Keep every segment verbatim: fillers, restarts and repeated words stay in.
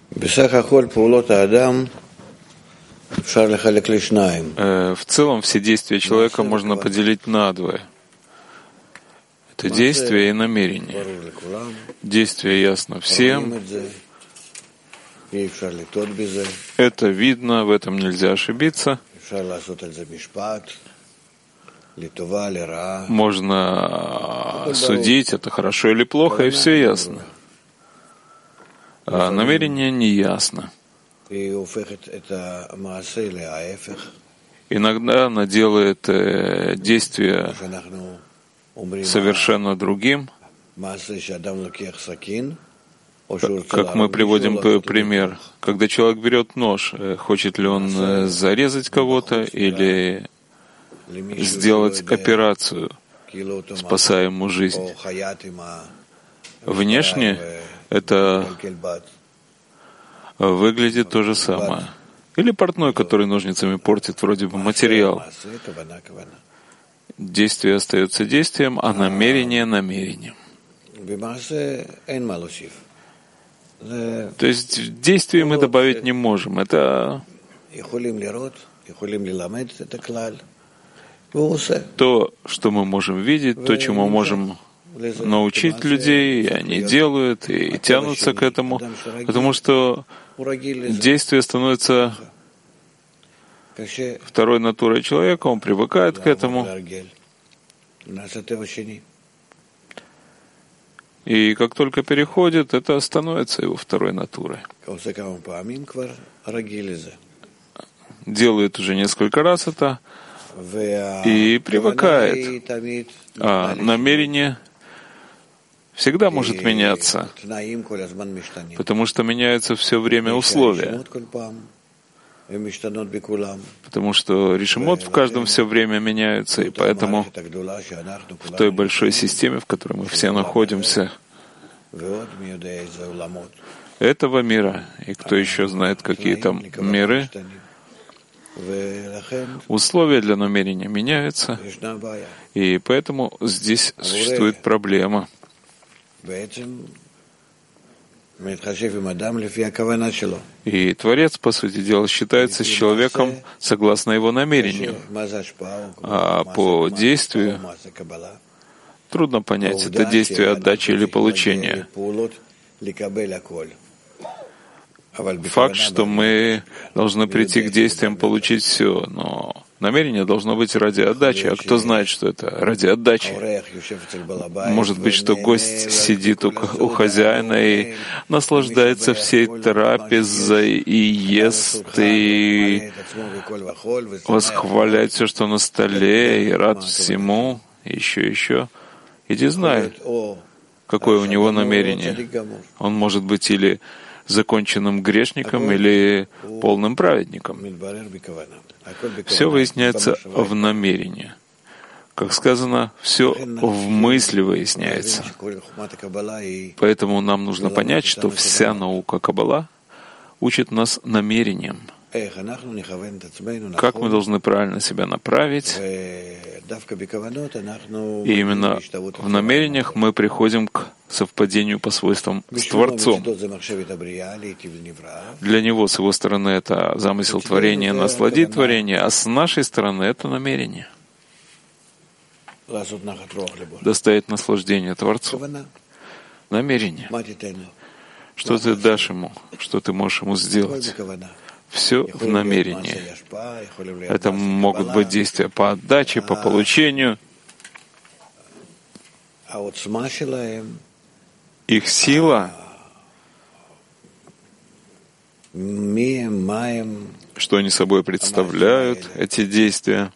В целом все действия человека можно поделить на двое. Это действие и намерение. Действие ясно всем. Это видно, в этом нельзя ошибиться. Можно судить, это хорошо или плохо, и все ясно. А намерение не ясно. Иногда она делает действие совершенно другим. Как мы приводим пример, когда человек берет нож, хочет ли он зарезать кого-то или сделать операцию, спасая ему жизнь. Внешне это выглядит то же самое. Или портной, который ножницами портит вроде бы материал. Действие остается действием, а намерение — намерением. То есть в действии мы добавить не можем. Это то, что мы можем видеть, то, чему можем научить людей, и они делают, и тянутся к этому, потому что действие становится второй натурой человека, он привыкает к этому. И как только переходит, это становится его второй натурой. Делает уже несколько раз это и привыкает. А намерение всегда может меняться, потому что меняются все время условия. Потому что решимот в каждом все время меняется, и поэтому в той большой системе, в которой мы все находимся, этого мира, и кто еще знает, какие там миры, условия для намерения меняются, и поэтому здесь существует проблема. И Творец, по сути дела, считается с человеком согласно его намерению. А по действию трудно понять, это действие отдачи или получения. Факт, что мы должны прийти к действиям, получить все, но намерение должно быть ради отдачи. А кто знает, что это ради отдачи? Может быть, что гость сидит у, у хозяина и наслаждается всей трапезой, и ест, и восхваляет все, что на столе, и рад всему, и еще, еще. Иди знай, какое у него намерение. Он может быть или законченным грешником, или полным праведником. Все выясняется в намерении. Как сказано, все в мысли выясняется. Поэтому нам нужно понять, что вся наука Каббала учит нас намерением. Как мы должны правильно себя направить. И именно в намерениях мы приходим к совпадению по свойствам с Творцом. Для него, с его стороны, это замысел творения, насладить творение, а с нашей стороны это намерение. Доставить наслаждение Творцу. Намерение. Что ты дашь ему, что ты можешь ему сделать. Все в намерении. Это могут быть действия по отдаче, по получению. Их сила, что они собой представляют, эти действия,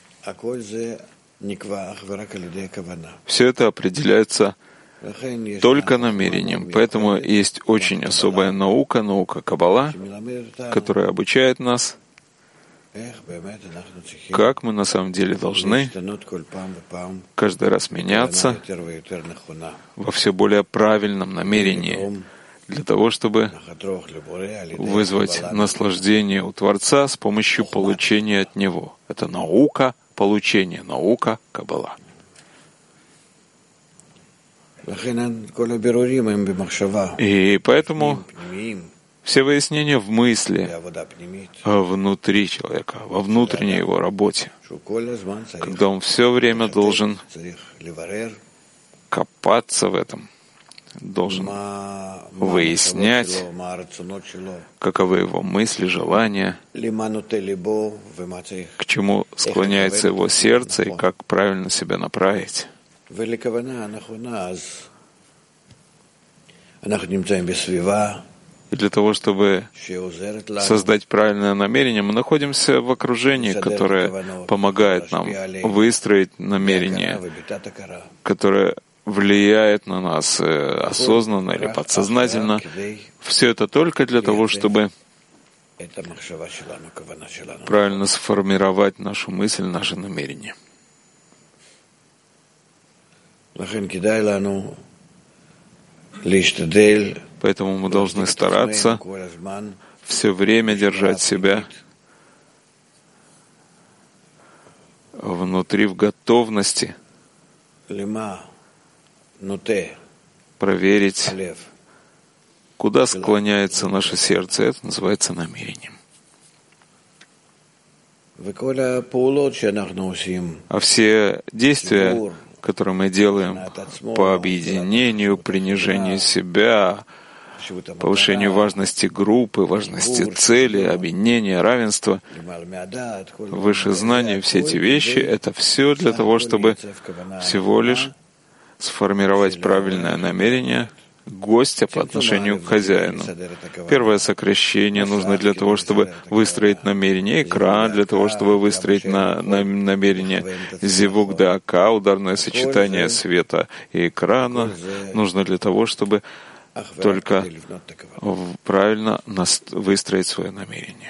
все это определяется только намерением. Поэтому есть очень особая наука, наука Каббала, которая обучает нас, как мы на самом деле должны каждый раз меняться во все более правильном намерении, для того, чтобы вызвать наслаждение у Творца с помощью получения от Него. Это наука получения, наука Каббала. И поэтому Все выяснения в мысли, внутри человека, во внутренней его работе, когда он все время должен копаться в этом, должен выяснять, каковы его мысли, желания, к чему склоняется его сердце и как правильно себя направить. И для того, чтобы создать правильное намерение, мы находимся в окружении, которое помогает нам выстроить намерение, которое влияет на нас осознанно или подсознательно. Все это только для того, чтобы правильно сформировать нашу мысль, наше намерение. Поэтому мы должны стараться все время держать себя внутри в готовности проверить, куда склоняется наше сердце. Это называется намерением. А все действия, которые мы делаем по объединению, принижению себя, повышению важности группы, важности цели, объединения, равенства, выше знания, все эти вещи — это все для того, чтобы всего лишь сформировать правильное намерение гостя по отношению к хозяину. Первое сокращение нужно для того, чтобы выстроить намерение. Экран для того, чтобы выстроить на, на, намерение. Зивук дака, ударное сочетание света и экрана, нужно для того, чтобы только правильно выстроить свое намерение.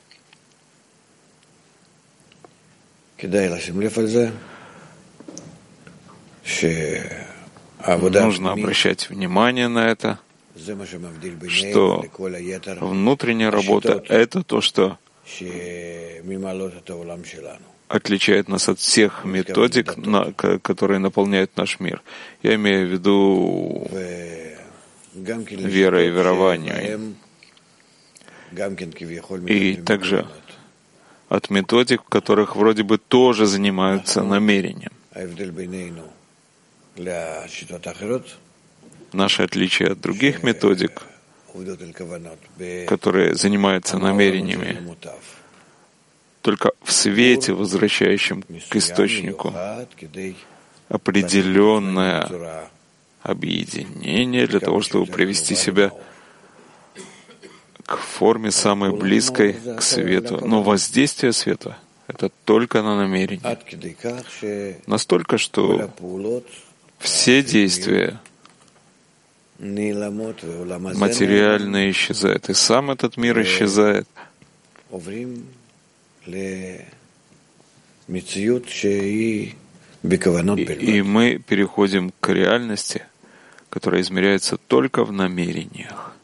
Нужно обращать внимание на это, что внутренняя работа — это то, что отличает нас от всех методик, которые наполняют наш мир. Я имею в виду вера и верование, и также от методик, в которых вроде бы тоже занимаются намерением. Наше отличие от других методик, которые занимаются намерениями, только в свете, возвращающем к источнику, определенное объединение для того, чтобы привести себя к форме самой близкой к свету. Но воздействие света — это только на намерение. Настолько, что все действия материально исчезают, и сам этот мир исчезает. И, и мы переходим к реальности, которая измеряется только в намерениях.